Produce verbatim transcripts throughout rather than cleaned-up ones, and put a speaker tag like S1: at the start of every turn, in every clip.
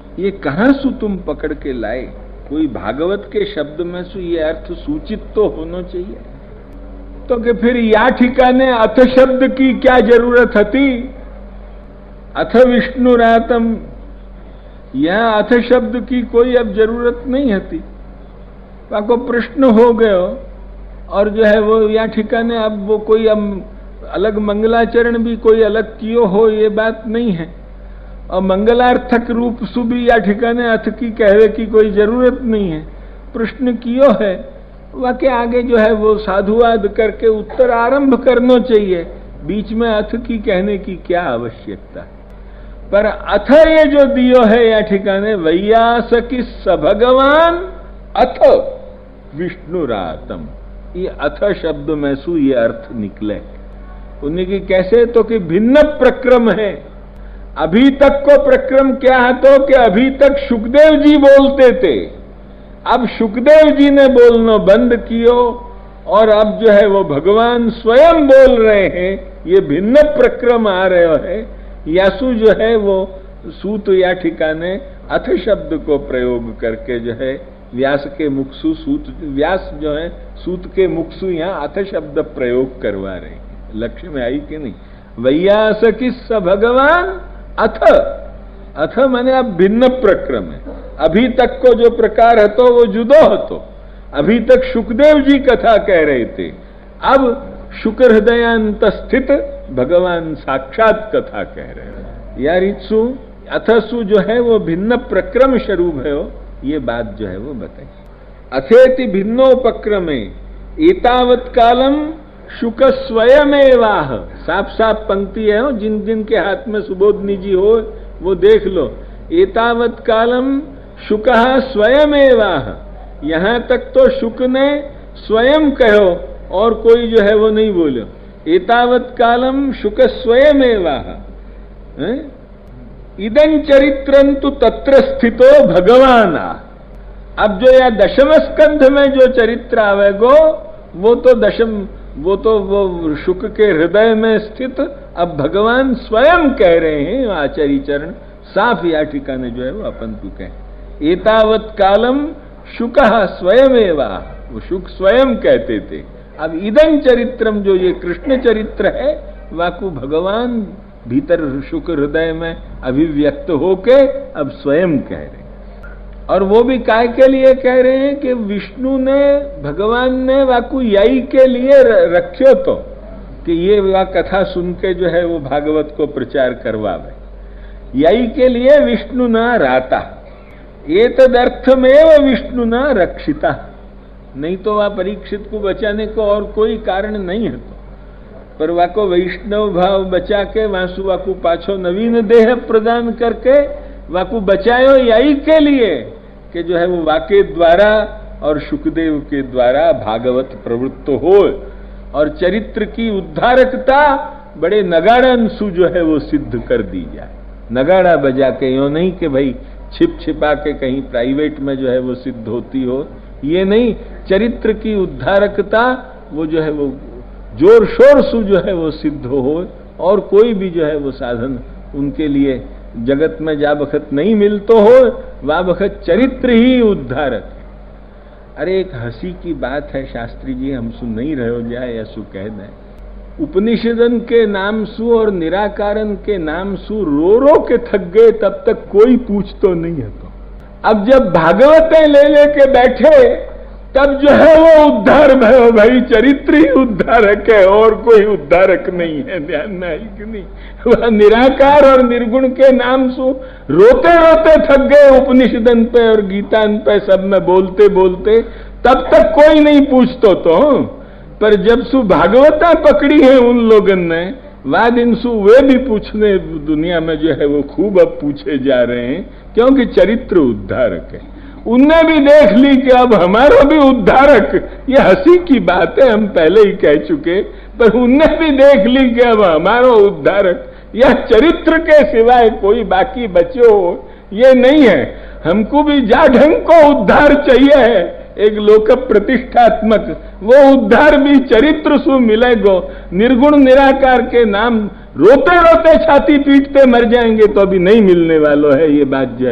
S1: ये कहां सु तुम पकड़ के लाए? कोई भागवत के शब्द में सु ये अर्थ सूचित तो होना चाहिए। तो कि फिर या ठिकाने अथ शब्द की क्या जरूरत थी? अथ विष्णुरातम, यहां अथ शब्द की कोई अब जरूरत नहीं होती। को प्रश्न हो गयो और जो है वो या ठिकाने अब वो कोई अब अलग मंगलाचरण भी कोई अलग कियो हो, ये बात नहीं है। और मंगलार्थक रूप सु भी या ठिकाने अर्थ की कहवे की कोई जरूरत नहीं है। प्रश्न कियो है वाके आगे जो है वो साधुवाद करके उत्तर आरंभ करना चाहिए, बीच में अर्थ की कहने की क्या आवश्यकता। पर अथ ये जो दियो है या ठिकाने वैयास की स भगवान अथ विष्णुरातम, ये अथ शब्द में सु ये अर्थ निकले। उन्हीं की कैसे? तो कि भिन्न प्रक्रम है। अभी तक को प्रक्रम क्या है? तो कि अभी तक सुखदेव जी बोलते थे, अब सुखदेव जी ने बोलना बंद कियो और अब जो है वो भगवान स्वयं बोल रहे हैं। ये भिन्न प्रक्रम आ रहे है। यासु जो है वो सूत या ठिकाने अथ शब्द को प्रयोग करके जो है व्यास के मुखसु सूत, व्यास जो है सूत के मुखसु यहां अथ शब्द प्रयोग करवा रहे हैं। लक्ष्य में आई कि नहीं? वैयास किस भगवान अथ, अथ माने अब भिन्न प्रक्रम है। अभी तक को जो प्रकार हतो वो जुदो हतो। अभी तक सुखदेव जी कथा कह रहे थे, अब शुक्र हृदयांत स्थित भगवान साक्षात कथा कह रहे हैं। यार इत्सु अथसु जो है वो भिन्न प्रक्रम स्वरूप है वो, ये बात जो है वो बताई। अथेति भिन्नोपक्रमे एतावत कालम शुक स्वयमेवाह, साफ साफ पंक्ति है हो, जिन जिन के हाथ में सुबोधनी जी हो वो देख लो। एतावत कालम शुक स्वयमेवाह, यहां तक तो शुक ने स्वयं कहो और कोई जो है वो नहीं बोलो। एतावत कालम शुक स्वयमेवाह, इदं चरित्रंतु तत्र स्थितो भगवाना। अब जो या दशम स्कंध में जो चरित्र आवेगो वो तो दशम, वो तो वो शुक के हृदय में स्थित अब भगवान स्वयं कह रहे हैं। आचार्य चरण साफ या ठिकाने जो है वो अपन तू कहे। एतावत कालम शुक स्वयमेवा, वो शुक स्वयं कहते थे। अब इदं चरित्रम जो ये कृष्ण चरित्र है वाकु भगवान भीतर शुक हृदय में अभिव्यक्त होके अब स्वयं कह रहे हैं। और वो भी काय के लिए कह रहे हैं कि विष्णु ने, भगवान ने वाकु यही के लिए रखियो तो कि ये वा कथा सुन के जो है वो भागवत को प्रचार करवावे। यही के लिए विष्णु ना राता, एतदर्थमेव विष्णु ना रक्षिता। नहीं तो वह परीक्षित को बचाने को और कोई कारण नहीं है। तो पर वाको वैष्णव भाव बचा के वासु वाकु पाछो नवीन देह प्रदान करके वाकु बचायो यही के लिए कि जो है वो वाके द्वारा और सुखदेव के द्वारा भागवत प्रवृत्त हो और चरित्र की उद्धारकता बड़े नगाड़ांशु जो है वो सिद्ध कर दी जाए। नगाड़ा बजा के यो नहीं कि भाई छिप छिपा के कहीं प्राइवेट में जो है वो सिद्ध होती हो, ये नहीं। चरित्र की उद्धारकता वो जो है वो जोर शोर से जो है वो सिद्ध हो और कोई भी जो है वो साधन उनके लिए जगत में जा बखत नहीं मिलतो हो, वा बखत चरित्र ही उद्धारक है। अरे एक हंसी की बात है शास्त्री जी, हम सु नहीं रहो जाए या सु कह दें। उपनिषदन के नाम सु और निराकारन के नाम सु रो रो के थक गए, तब तक कोई पूछ तो नहीं है। तो अब जब भागवतें ले लेके बैठे तब जो है वो उद्धार भयो भाई, चरित्र ही उद्धारक है और कोई उद्धारक नहीं है। ध्यान नहीं कि नहीं? वह निराकार और निर्गुण के नाम सु रोते रोते थक गए उपनिषदन पे और गीतान पे सब में बोलते बोलते, तब तक कोई नहीं पूछतो। तो पर जब सु भागवता पकड़ी है उन लोगन ने, वाद इनसु वे भी पूछने दुनिया में जो है वो खूब अब पूछे जा रहे हैं, क्योंकि चरित्र उद्धारक है। उनने भी देख ली कि अब हमारा भी उद्धारक, ये हंसी की बात है, हम पहले ही कह चुके, पर उनने भी देख ली कि अब हमारा उद्धारक यह चरित्र के सिवाय कोई बाकी बच्चो ये नहीं है। हमको भी जा ढंग को उद्धार चाहिए है, एक लोक प्रतिष्ठात्मक, वो उद्धार भी चरित्र सु मिलेगो। निर्गुण निराकार के नाम रोते रोते छाती पीटते मर जाएंगे तो अभी नहीं मिलने वालों है। ये बात जो है वो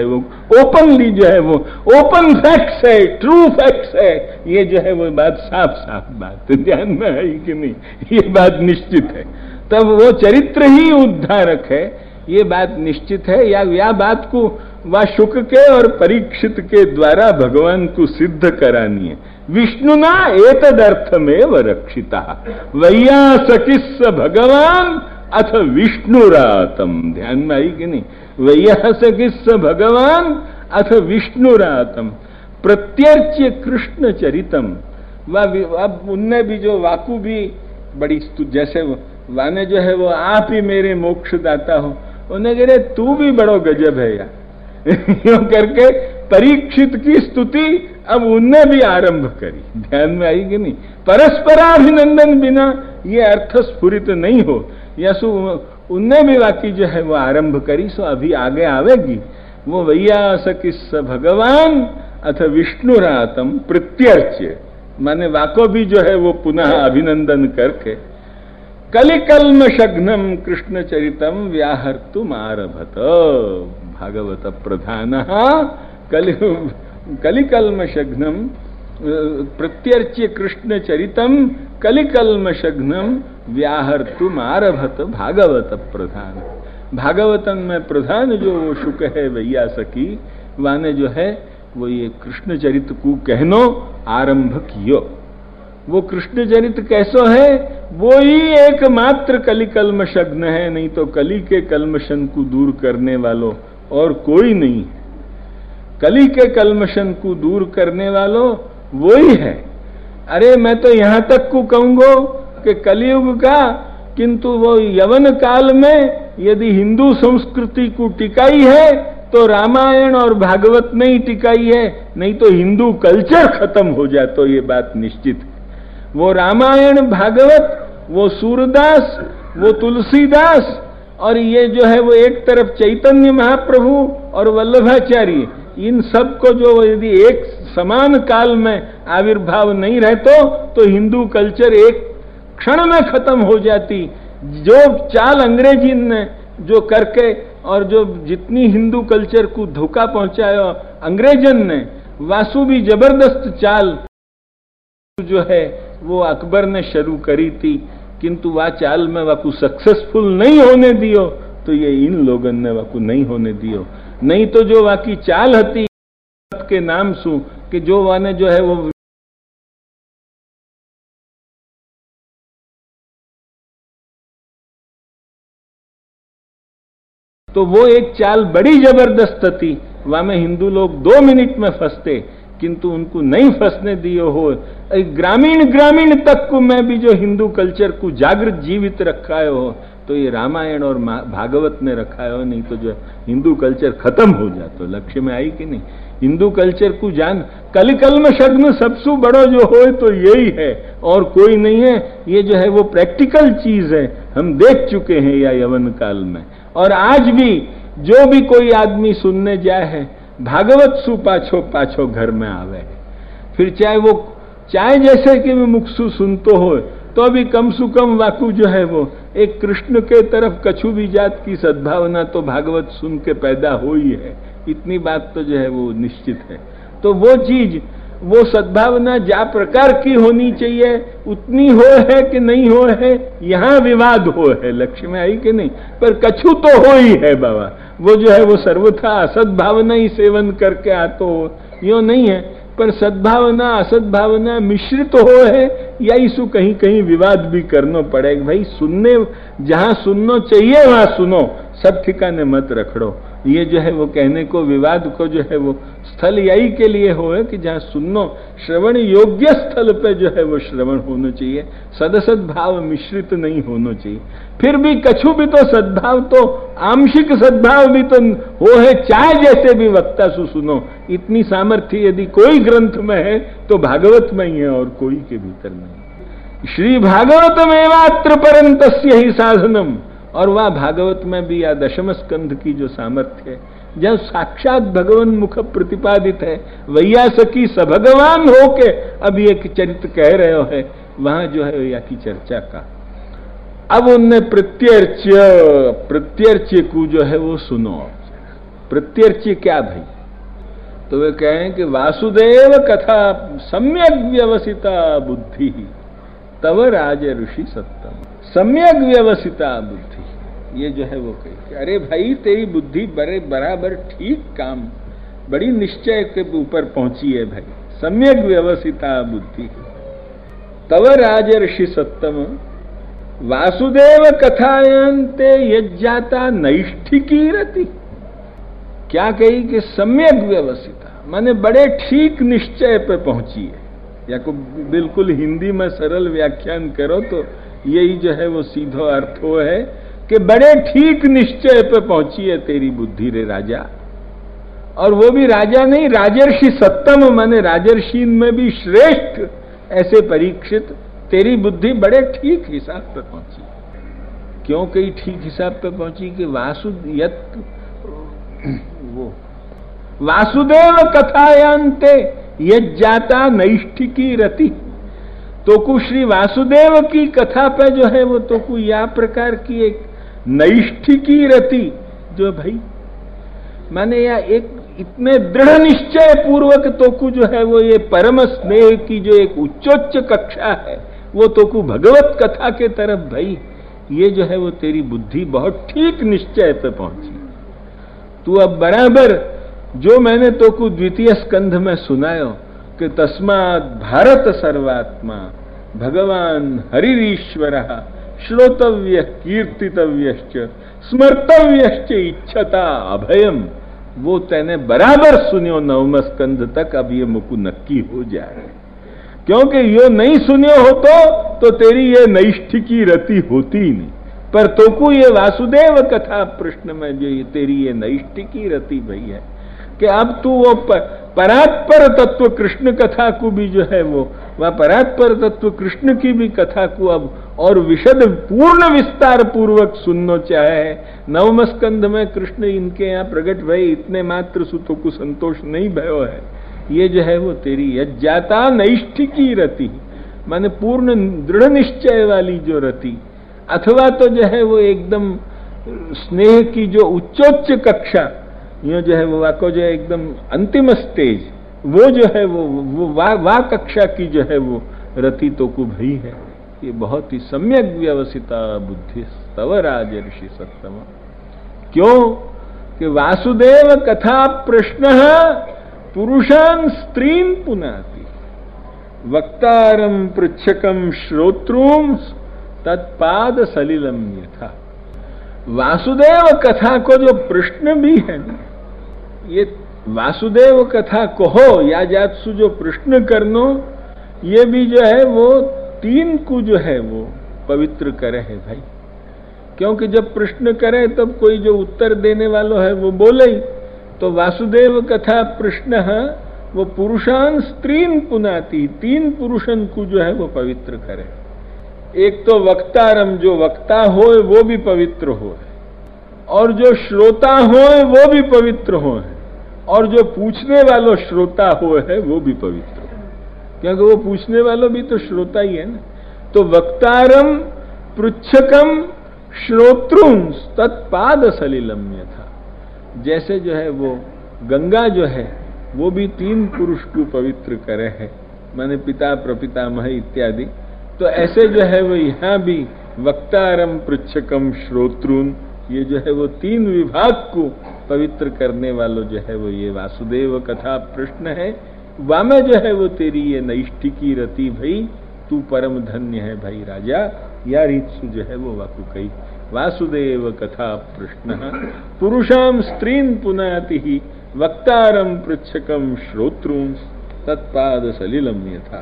S1: ओपनली जो है वो ओपन फैक्ट्स है, ट्रू फैक्ट्स है, ये जो है वो बात साफ साफ बात ध्यान में आई कि नहीं, ये बात निश्चित है। तब वो चरित्र ही उद्धारक है, ये बात निश्चित है। या या बात को वह शुक के और परीक्षित के द्वारा भगवान को सिद्ध करानी है। विष्णुना एतदर्थमेव रक्षिता वैयासकिस्स भगवान अथ विष्णुरातम। ध्यान में आई कि नहीं, वैयासकिस्स भगवान अथ विष्णुरातम प्रत्यर्च्य कृष्ण चरितम। वह अब उनने भी जो वाकु भी बड़ी, जैसे वाने जो है वो आप ही मेरे मोक्ष दाता हो, उन्हें कह रहे तू भी बड़ो गजब है यार यूं करके परीक्षित की स्तुति अब उनने भी आरंभ करी। ध्यान में आई कि नहीं, परस्पराभिनंदन बिना ये अर्थ स्फुरित नहीं हो, या सो उनने भी वाकी जो है वो आरंभ करी। सो अभी आगे आवेगी वो वैयासकिस्स भगवान अथ विष्णुरातम प्रत्यर्च्य, माने वाको भी जो है वो पुनः अभिनंदन करके कलिकल्मषघ्नम कृष्ण चरितम व्याहर्तुम आरभत। भागवत प्रधान कलि कलिकल्मषघ्नम प्रत्यर्च्य कृष्ण चरितम कलिकल्मषघ्नम व्याहर्तुम आरभत भागवत प्रधान। भागवतन में प्रधान जो वो शुक है वैयासकी, वाने जो है वो ये कृष्ण चरित को कहनो आरंभ कियो। वो कृष्ण चरित कैसो है, वो ही एकमात्र कलि कल्मषघ्न है, नहीं तो कली के कल्मशन को दूर करने वालों और कोई नहीं है। कली के कल्मशन को दूर करने वालों वो ही है। अरे मैं तो यहां तक को कहूंगा कि कलियुग का, किंतु वो यवन काल में यदि हिंदू संस्कृति को टिकाई है तो रामायण और भागवत नहीं टिकाई है, नहीं तो हिंदू कल्चर खत्म हो जाए, तो ये बात निश्चित है। वो रामायण भागवत, वो सूरदास, वो तुलसीदास, और ये जो है वो एक तरफ चैतन्य महाप्रभु और वल्लभाचार्य, इन सब को जो यदि एक समान काल में आविर्भाव नहीं रहतो तो हिंदू कल्चर एक क्षण में खत्म हो जाती। जो चाल अंग्रेजी ने जो करके और जो जितनी हिंदू कल्चर को धोखा पहुंचाया अंग्रेजन ने, वासु भी जबरदस्त चाल जो है वो अकबर ने शुरू करी थी, किंतु वह चाल में वाकू सक्सेसफुल नहीं होने दियो, तो ये इन लोगों ने वाकू नहीं होने दियो। नहीं तो जो वाकी चाल हती के नाम सु कि जो वाने जो है वो तो वो एक चाल बड़ी जबरदस्त थी, वहां में हिंदू लोग दो मिनट में फंसते, किंतु उनको नहीं फंसने दियो हो। ग्रामीण ग्रामीण तक को मैं भी जो हिंदू कल्चर को जागृत जीवित रखा हो, तो ये रामायण और भागवत ने रखा हो, नहीं तो जो हिंदू कल्चर खत्म हो जातो। लक्ष्य में आई कि नहीं, हिंदू कल्चर को जान कलिकल्मषघ्न सबसे बड़ो जो हो तो यही है और कोई नहीं है। ये जो है वो प्रैक्टिकल चीज है, हम देख चुके हैं या यवन काल में। और आज भी जो भी कोई आदमी सुनने जाए है भागवत सु पाछो पाछो घर में आवे, फिर चाहे वो चाहे जैसे कि मैं मुखसु सुनतो हो, तो भी कम सु कम वाकू जो है वो एक कृष्ण के तरफ कछु भी जात की सद्भावना तो भागवत सुन के पैदा हुई है, इतनी बात तो जो है वो निश्चित है। तो वो चीज, वो सद्भावना जा प्रकार की होनी चाहिए उतनी हो है कि नहीं हो है, यहाँ विवाद हो है। लक्ष्य में आई कि नहीं, पर कछु तो हो ही है बाबा। वो जो है वो सर्वथा असद्भावना ही सेवन करके आतो हो, यो नहीं है। पर सद्भावना असद्भावना मिश्रित तो हो है, या इसु कहीं कहीं विवाद भी करना पड़ेगा। भाई सुनने जहां सुनना चाहिए वहां सुनो, सब ठिकाने मत रखड़ो। ये जो है वो कहने को, विवाद को जो है वो स्थल यही के लिए हो है कि जहां सुननो श्रवण योग्य स्थल पे जो है वो श्रवण होना चाहिए, सदसद भाव मिश्रित नहीं होना चाहिए। फिर भी कछु भी तो सद्भाव तो आंशिक सद्भाव भी तो हो है, चाहे जैसे भी वक्ता सु सुनो। इतनी सामर्थ्य यदि कोई ग्रंथ में है तो भागवत में ही है और कोई के भीतर नहीं। श्री भागवत में मात्र परंतस्य ही साधनम, और वह भागवत में भी या दशम स्कंध की जो सामर्थ्य है, जब साक्षात भगवान मुख प्रतिपादित है, वैयासकी सभगवान होके अब ये चरित्र कह रहे है, वहां जो है या की चर्चा का। अब उनने प्रत्यर्च्य प्रत्यर्च्य को जो है वो सुनो। प्रत्यर्च्य क्या भाई, तो वे कहें कि वासुदेव कथा सम्यक व्यवसिता बुद्धि तव राज ऋषि सत्तम। सम्यक व्यवसिता बुद्धि, ये जो है वो कही, अरे भाई तेरी बुद्धि बड़े बराबर ठीक काम, बड़ी निश्चय के ऊपर पहुंची है भाई। सम्यक व्यवसिता बुद्धि तव राज ऋषि सत्तम वासुदेव कथायन्ते यज्जाता नैष्ठिकी रति। क्या कही कि सम्यक व्यवसिता माने बड़े ठीक निश्चय पे पहुंची है, या को बिल्कुल हिंदी में सरल व्याख्यान करो तो यही जो है वो सीधो अर्थ हो है कि बड़े ठीक निश्चय पे पहुंची है तेरी बुद्धि रे राजा। और वो भी राजा नहीं, राजर्षि सत्तम माने राजर्षि में भी श्रेष्ठ ऐसे परीक्षित, तेरी बुद्धि बड़े ठीक हिसाब पे पहुंची। क्यों कहीं ठीक हिसाब पे पहुंची कि वासु यत वो वासुदेव कथायन्ते यज्जाता नैष्ठिकी रति। तो कु श्री वासुदेव की कथा पे जो है वो तो कु या प्रकार की एक नैष्ठिकी रति जो भाई माने या एक इतने दृढ़ निश्चय पूर्वक तोकु जो है वो ये परम स्नेह की जो एक उच्चोच्च कक्षा है वो तोकु भगवत कथा के तरफ भाई, ये जो है वो तेरी बुद्धि बहुत ठीक निश्चय पे पहुंची। तू अब बराबर जो मैंने तोकु द्वितीय स्कंध में सुनायो कि तस्मात् भारत सर्वात्मा भगवान हरिरीश्वरः श्रोतव्य कीर्तितव्यश्च स्मर्तव्यश्च इच्छता अभयम, वो तेने बराबर सुनियो नवम स्कंध तक। अब ये मुकु नक्की हो जाए, क्योंकि यो नहीं सुनियो हो तो, तो तेरी ये नैष्ठिकी रति होती ही नहीं। पर तोकु ये वासुदेव कथा प्रश्न में जो ये तेरी ये नैष्ठिकी रति भई है कि अब तू वो परात्पर तत्व कृष्ण कथा को भी जो है वो वह परात्पर तत्व कृष्ण की भी कथा को अब और विशद पूर्ण विस्तार पूर्वक सुनना चाहे है। नवम स्कंध में कृष्ण इनके यहाँ प्रकट भय इतने मात्र सुतों को संतोष नहीं भयो है। ये जो है वो तेरी यज्जाता नैष्ठिकी रति माने पूर्ण दृढ़ निश्चय वाली जो रति, अथवा तो जो है वो एकदम स्नेह की जो उच्चोच्च कक्षा, यो जो है वो वाको जो है एकदम अंतिम स्टेज, वो जो है वो वो वा, वा कक्षा की जो है वो रति तो को भई है। ये बहुत ही सम्यक व्यवसिता बुद्धि तव राजर्षि सत्तम। क्यों कि वासुदेव कथा प्रश्न पुरुषान स्त्रीन पुनाति वक्तारम पृच्छकम श्रोत्रूम तत्पाद सलिलम यथा। वासुदेव कथा को जो प्रश्न भी है ना, ये वासुदेव कथा कहो या जातसु जो प्रश्न करनो, ये भी जो है वो तीन को जो है वो पवित्र करे है भाई। क्योंकि जब प्रश्न करे तब कोई जो उत्तर देने वाला है वो बोले ही, तो वासुदेव कथा प्रश्न है वो पुरुषान स्त्रीन पुनाति, तीन पुरुषन को जो है वो पवित्र करे। एक तो वक्तारम जो वक्ता हो वो भी पवित्र हो, और जो श्रोता हो वो भी पवित्र हो, और जो पूछने वालों श्रोता हो है वो भी पवित्र हो, क्योंकि वो पूछने वालों भी तो श्रोता ही है ना। तो वक्तारम पृच्छकम श्रोत्रुम तत्पाद सलिलम यथा। जैसे जो है वो गंगा जो है वो भी तीन पुरुष को पवित्र करे है, माने पिता प्रपितामह इत्यादि। तो ऐसे जो है वो यहाँ भी वक्तारम पृच्छकम श्रोत्रुन, ये जो है वो तीन विभाग को पवित्र करने वालों जो है वो ये वासुदेव कथा प्रश्न है। वामे जो है वो तेरी ये नैष्ठिकी रति भई, तू परम धन्य है भाई राजा। या रीतसु जो है वो वाकु कही वासुदेव कथा प्रश्न पुरुषाम स्त्रीन पुनाति वक्तारम पृच्छकम श्रोत्रुम तत्पाद सलिलम यथा।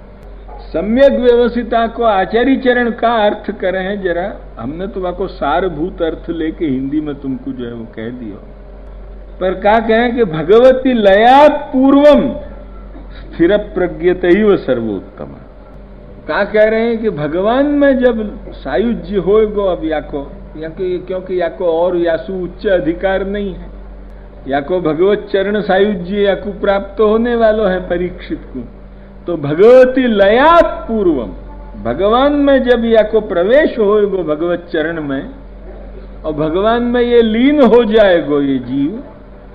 S1: सम्यक व्यवस्थिता को आचार्य चरण का अर्थ करे हैं जरा, हमने तो वाको सारभूत अर्थ लेके हिंदी में तुमको जो है वो कह दियो। पर क्या कहें कि भगवती लयात पूर्वम स्थिर प्रज्ञतैव सर्वोत्तम। क्या कह रहे हैं कि भगवान में जब सायुज्य होएगो, अब याको याको क्योंकि याको और यासु उच्च अधिकार नहीं है, याको भगवत चरण सायुज्य याको प्राप्त होने वालों है परीक्षित को। तो भगवती लयात पूर्वम, भगवान में जब याको प्रवेश होएगो भगवत चरण में, और भगवान में ये लीन हो जाएगो ये जीव,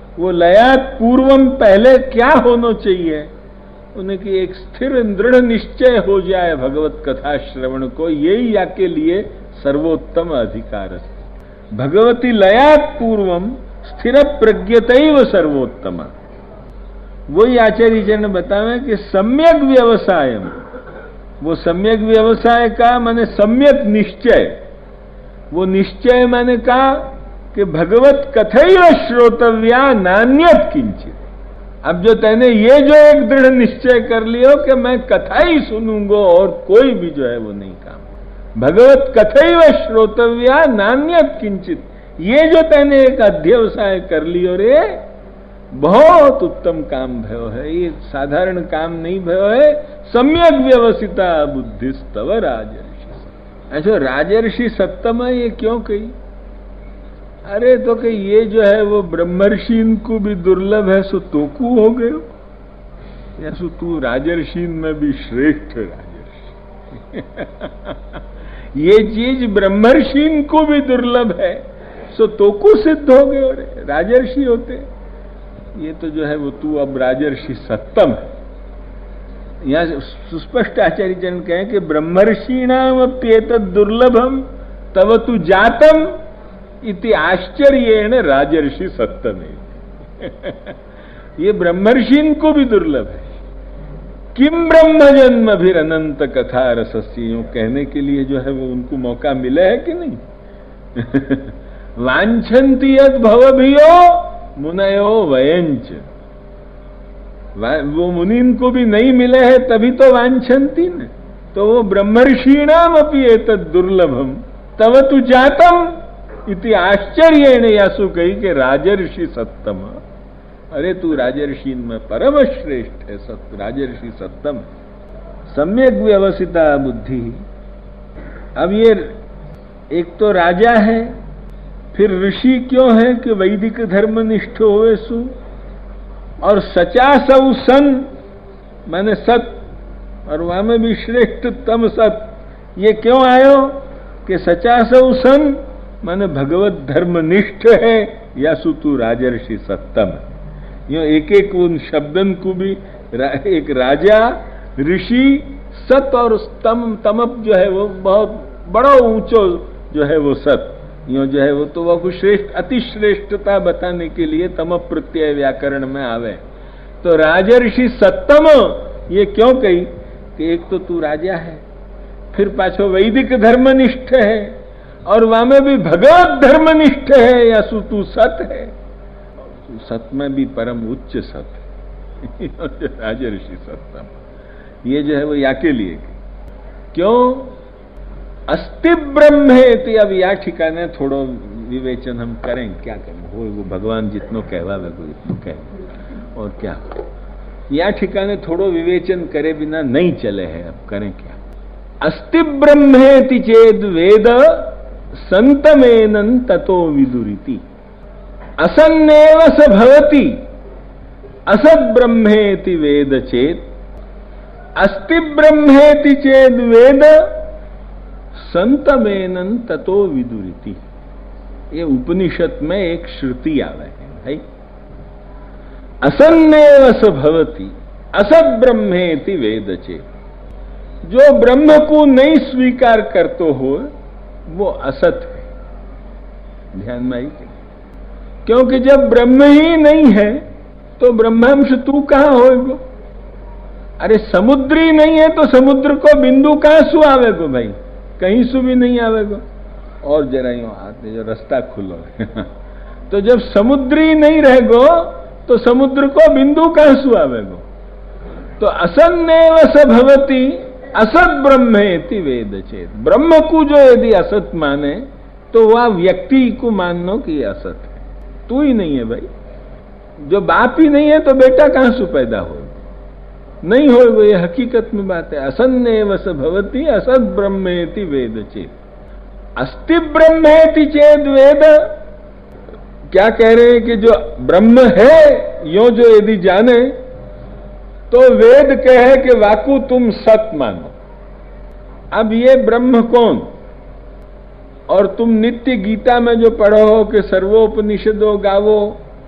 S1: वो लयात पूर्वम पहले क्या होना चाहिए? उन्हें कि एक स्थिर दृढ़ निश्चय हो जाए भगवत कथा श्रवण को, यही याके लिए सर्वोत्तम अधिकार है। भगवती लयात पूर्वम स्थिर प्रज्ञतैव सर्वोत्तम। वही आचार्य जी ने बताया कि सम्यक व्यवसाय, वो सम्यक व्यवसाय का माने सम्यक निश्चय, वो निश्चय मैंने कहा कि भगवत कथैव श्रोतव्या नान्यत किंचित। अब जो तैने ये जो एक दृढ़ निश्चय कर लियो कि मैं कथा ही सुनूंगा और कोई भी जो है वो नहीं काम, भगवत कथैव श्रोतव्या नान्यत किंचित, ये जो तैने एक अध्यवसाय कर लियो रे, बहुत उत्तम काम भयो है, ये साधारण काम नहीं भयो है। सम्यक व्यवसिता बुद्धिस्तव राजर्षि। अच्छा, राजर्षि सत्तम है, ये क्यों कही? अरे तो कि ये जो है वो ब्रह्मर्षि को भी दुर्लभ है, सो तोकू हो गए या सो तू राजर्षि में भी श्रेष्ठ राजर्षि। ये चीज ब्रह्मर्षि को भी दुर्लभ है, सो तोकू सिद्ध हो गए राजर्षि होते। ये तो जो है वो तू अब राजर्षि सत्तम है। यहां सुस्पष्ट आचार्य जन कहें कि ब्रह्मर्षिणाम अप्येतद् दुर्लभम तव तु जातम इति आश्चर्येण राजर्षि सत्तम है। ये ब्रह्मर्षि को भी दुर्लभ है। किम ब्रह्म जन्म भी अनंत कथा रसस्यों कहने के लिए जो है वो उनको मौका मिला है कि नहीं? वांछन्ति यद भवभियो मुनयो वयंच, वो मुनीन को भी नहीं मिले हैं तभी तो वांछन्ति न। तो वो ब्रह्मर्षिणाम अपि एतद् दुर्लभम तव तु जातम इति आश्चर्येण यासु कही के राजर्षि सत्तम। अरे तू राजर्षि में परम श्रेष्ठ है, सत्य राजर्षि सत्तम, सम्यक व्यवसिता बुद्धि। अब ये एक तो राजा है, फिर ऋषि क्यों है कि वैदिक धर्मनिष्ठ होवे सु, और सचा सौ सन माने सत, और वहां में भी श्रेष्ठतम सत। ये क्यों आयो कि सचा सौ सन माने भगवत धर्मनिष्ठ है, या सु तू राजर्षि सत्तम। यो एक एक उन शब्दन को भी रा, एक राजा, ऋषि, सत और तम, तमप जो है वो बहुत बड़ा ऊंचो जो है वो सत, यो जो है वो तो वह श्रेष्ठ अति श्रेष्ठता बताने के लिए तम प्रत्यय व्याकरण में आवे। तो राजर्षि सत्तम ये क्यों कही कि एक तो तू राजा है, फिर पाछो वैदिक धर्मनिष्ठ है, और वहां में भी भगवत धर्मनिष्ठ है, या सु तू सत है, सत में भी परम उच्च सत है। राजर्षि सत्तम ये जो है वो या के लिए क्यों? अस्ति ब्रह्मेति। अब या ठिकाने थोड़ो विवेचन हम करें, क्या करें, हो वो भगवान जितनो कहवा वे को इतनो कहे, और क्या या ठिकाने थोड़ो विवेचन करे बिना नहीं चले हैं। अब करें क्या? अस्ति ब्रह्मेति चेद वेद संतमेनं ततो विदुरिति, असन्नेव स भवति असद ब्रह्मेति वेद चेत, अस्ति ब्रह्मेति चेद वेद संतमेनं ततो विदुरिति। ये उपनिषद में एक श्रुति आवे है भाई, असन्नेव स भवति असद ब्रह्मेति वेद चेत। जो ब्रह्म को नहीं स्वीकार करतो हो वो असत है। ध्यान में आई, क्योंकि जब ब्रह्म ही नहीं है तो ब्रह्मांश तू कहां होएगो? अरे समुद्री नहीं है तो समुद्र को बिंदु कहां सु आवेगो भाई? कहीं सु भी नहीं आवेगो। और जरा यूं आते जो रास्ता खुलो तो जब समुद्री नहीं रहेगो तो समुद्र को बिंदु कहां सु आवेगो? तो असन्नेव स भवति असत ब्रह्मेति वेद चेत। ब्रह्म को जो यदि असत माने तो वह व्यक्ति को मानो कि ये असत है, तू ही नहीं है भाई। जो बाप ही नहीं है तो बेटा कहां से पैदा हो? नहीं होगा, ये हकीकत में बात है। असन्नेव स भवति असत ब्रह्मेति वेद चेत। अस्ति ब्रह्मेति चेद वेद, क्या कह रहे हैं कि जो ब्रह्म है यो जो यदि जाने तो वेद कहे कि वाकु तुम सत मानो। अब ये ब्रह्म कौन? और तुम नित्य गीता में जो पढ़ो हो कि सर्वोपनिषदों गावो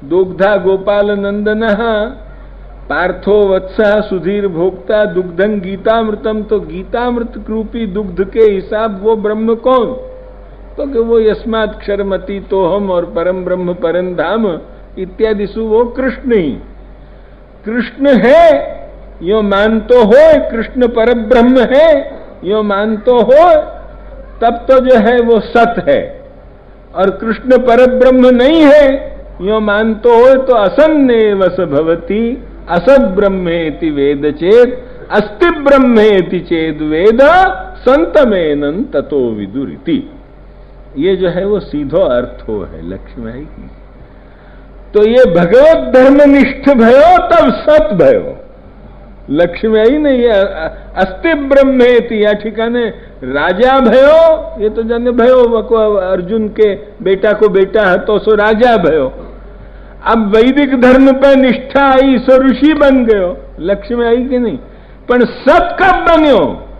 S1: दुग्धा गोपाल नंदन पार्थो वत्सः सुधीर भोक्ता दुग्धं गीतामृतम, तो गीतामृत रूपी दुग्ध के हिसाब वो ब्रह्म कौन? तो कि वो यस्मात् क्षरमती तो हम और परम ब्रह्म परम धाम इत्यादि सु वो कृष्ण ही कृष्ण है, यो मान तो हो कृष्ण पर ब्रह्म है, यो मान तो हो तब तो जो है वो सत है, और कृष्ण पर ब्रह्म नहीं है यो मान तो हो तो असन्नेव स भवति असत ब्रह्मेति वेद चेत अस्ति ब्रह्मेति चेद वेद संतमेनं ततो विदुरिति। ये जो है वो सीधो अर्थ हो है लक्ष्मी की। तो ये भगवत धर्मनिष्ठ भयो तब सत भयो। लक्ष्मी आई ने ये अस्ति ब्रह्मेति या ठिकाने राजा भयो, ये तो जाने भयो वको अर्जुन के बेटा को बेटा है तो सो राजा भयो। अब वैदिक धर्म पे निष्ठा आई सो ऋषि बन गयो। लक्ष्मी आई कि नहीं? पर सत कब बन्यो?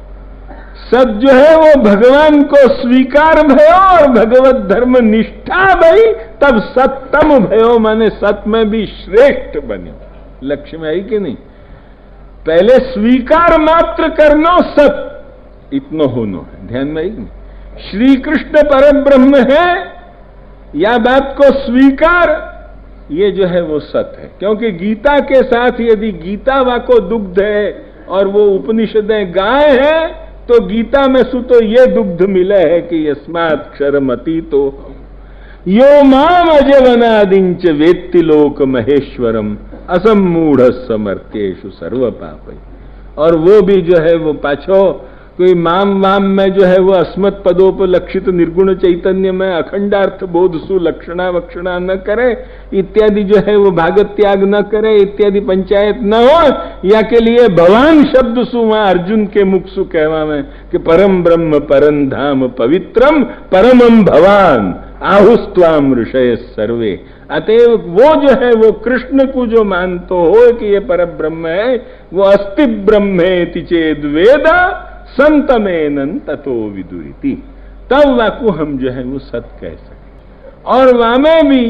S1: सत जो है वो भगवान को स्वीकार भयो और भगवत धर्म निष्ठा भई तब सत्तम भयो, माने सत में भी श्रेष्ठ बन्यो। लक्ष्मी आई कि नहीं? पहले स्वीकार मात्र करनो सत इतनो होनो है, ध्यान में आई कि नहीं? श्री कृष्ण परम ब्रह्म है या बात को स्वीकार, ये जो है वो सत है। क्योंकि गीता के साथ यदि गीता वाको दुग्ध है और वो उपनिषदें गाय है तो गीता में सु तो ये दुग्ध मिले है कि यस्मात् क्षरमती तो यो माम अजवनादिंच वेत्ति लोक महेश्वरम असमूढ़ समर्थ्येषु सर्व पापै। और वो भी जो है वो पाछो कोई माम वाम में जो है वो अस्मत् पदोपलक्षित निर्गुण चैतन्य में अखंडार्थ बोध सु लक्षणा वक्षणा न करे इत्यादि जो है वो भागत त्याग न करे इत्यादि पंचायत न हो, या के लिए भवान शब्द सु वहां अर्जुन के मुख सु कहवा में कि परम ब्रह्म परम धाम पवित्रम परमम भवान आहुस्त्वाम ऋषय सर्वे। अतएव वो जो है वो कृष्ण को जो मानतो हो कि ये पर ब्रह्म है वो अस्ति ब्रह्मेति चेद वेद संतमेनं ततो विदुरिति। तब वाकु हम जो है वो सत कह सके। और वामे भी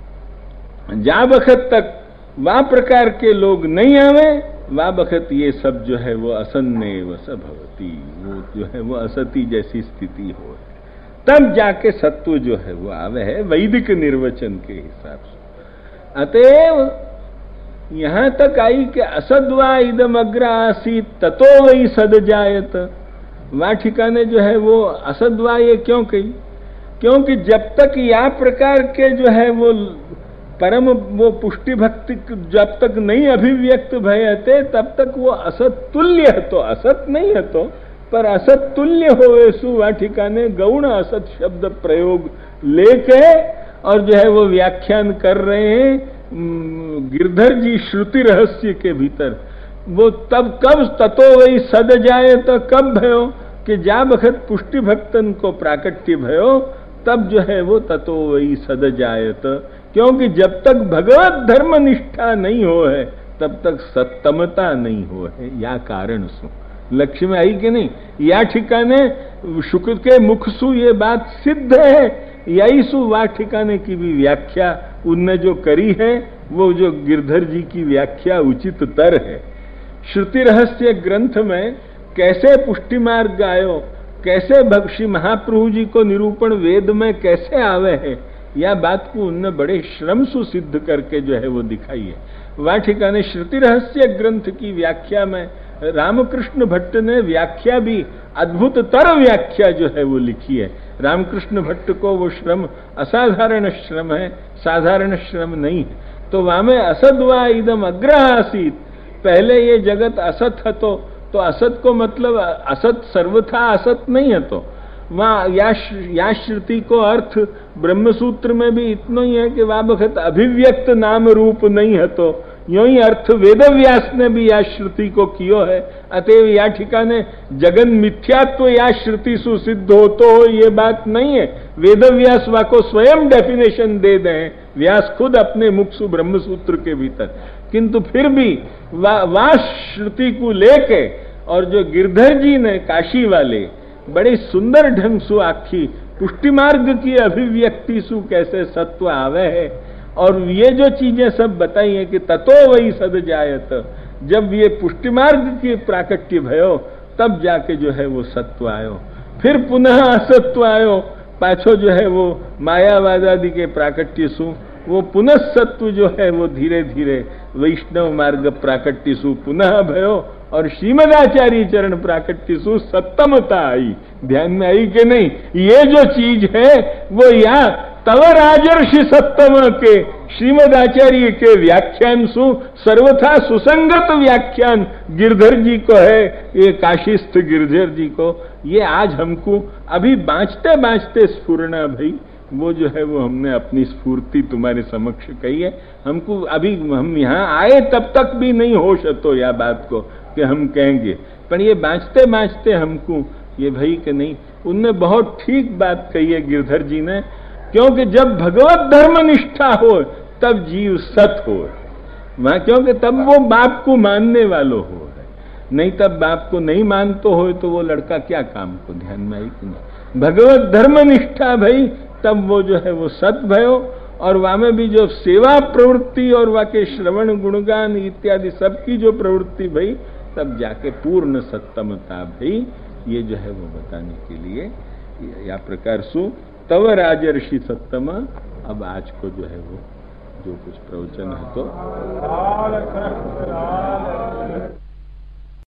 S1: जा बखत तक वा प्रकार के लोग नहीं आवे, वा बखत ये सब जो है वो असन्नेव स भवति, वो जो है वो असती जैसी स्थिति हो, तब जाके सत्व जो है वो आवे है वैदिक निर्वचन के हिसाब से। अतएव यहां तक आई कि असद्वा इदम अग्र आसीत ततो वही सद जायत। वहां ठिकाने जो है वो असद्वा ये क्यों कही? क्योंकि जब तक या प्रकार के जो है वो परम वो पुष्टि भक्ति जब तक नहीं अभिव्यक्त भयते तब तक वो असत तुल्य है, तो असत नहीं है तो पर असत तुल्य होवे सु वहां ठिकाने गौण असत शब्द प्रयोग लेके और जो है वो व्याख्यान कर रहे हैं गिरधर जी श्रुति रहस्य के भीतर। वो तब कब ततो वही सद जाए तो कब भयो कि जा बखत पुष्टि भक्तन को प्राकट्य भयो तब जो है वो ततो वही सद जाए तो। क्योंकि जब तक भगवत धर्म निष्ठा नहीं हो है तब तक सत्तमता नहीं हो है, या कारण सु लक्ष्य में आई कि नहीं? या ठिकाने शुक्र के मुख सु ये बात सिद्ध है, यही सु वा ठिकाने की भी व्याख्या उनने जो करी है वो जो गिरधर जी की व्याख्या उचित तर है। श्रुति रहस्य ग्रंथ में कैसे पुष्टि मार्ग आयो, कैसे भक्ति महाप्रभु जी को निरूपण वेद में कैसे आवे है, यह बात को उनने बड़े श्रम से सिद्ध करके जो है वो दिखाई है। वह ठिकाने श्रुति रहस्य ग्रंथ की व्याख्या में रामकृष्ण भट्ट ने व्याख्या भी अद्भुत तर व्याख्या जो है वो लिखी है। रामकृष्ण भट्ट को वो श्रम असाधारण श्रम है, साधारण श्रम नहीं है। तो वहां में असद्वा इदम अग्र आसीत, पहले ये जगत असत है तो, तो असत को मतलब असत सर्वथा असत नहीं है तो वहां या, या श्रुति को अर्थ ब्रह्मसूत्र में भी इतना ही है कि वह बखत अभिव्यक्त नाम रूप नहीं है तो यो ही अर्थ वेदव्यास ने भी या श्रुति को कियो है। अतएव या ठिकाने जगन मिथ्यात्व या श्रुति सुसिद्ध हो तो ये बात नहीं है। वेदव्यास वा को स्वयं डेफिनेशन दे दें, व्यास खुद अपने मुख सु ब्रह्मसूत्र के भीतर, किंतु फिर भी वा, वा श्रुति को लेके और जो गिरधर जी ने काशी वाले बड़े सुंदर ढंग सु आखी पुष्टि मार्ग की अभिव्यक्ति सु कैसे सत्व आवे है और ये जो चीजें सब बताई हैं कि ततो वही सद जायत, जब ये पुष्टि मार्ग की प्राकट्य भयो तब जाके जो है वो सत्व आयो, फिर पुनः असत्व आयो, पाछो जो है वो मायावादादि के प्राकट्य सु वो पुनः सत्व जो है वो धीरे धीरे वैष्णव मार्ग प्राकट्य सु पुनः भयो, और श्रीमदाचार्य चरण प्राकट्य सु सत्तमता आई। ध्यान में आई कि नहीं? ये जो चीज है वो या तव राजर्षि सत्तम के श्रीमदाचार्य के व्याख्यान सु सर्वथा सुसंगत व्याख्यान गिरधर जी को है, ये काशीस्थ गिरधर जी को, ये आज हमको अभी बाँचते बाँचते स्फुरना भाई, वो जो है वो हमने अपनी स्फूर्ति तुम्हारे समक्ष कही है। हमको अभी हम यहाँ आए तब तक भी नहीं होश तो या बात को कि हम कहेंगे, पर ये बाँचते बाँचते हमको ये भाई कि नहीं, उनने बहुत ठीक बात कही है गिरधर जी ने, क्योंकि जब भगवत धर्म निष्ठा हो तब जीव सत हो वहां, क्योंकि तब वो बाप को मानने वालों हो, नहीं तब बाप को नहीं मानतो हो तो वो लड़का क्या काम को। ध्यान में आई कि नहीं? भगवत धर्म निष्ठा भाई तब वो जो है वो सत भयो, और वहां में भी जो सेवा प्रवृत्ति और वहां के श्रवण गुणगान इत्यादि सबकी जो प्रवृत्ति भाई तब जाके पूर्ण सत्तमता भाई, ये जो है वो बताने के लिए या प्रकार सु तव राजर्षि सत्तम। अब आज को जो है वो जो कुछ प्रवचन है तो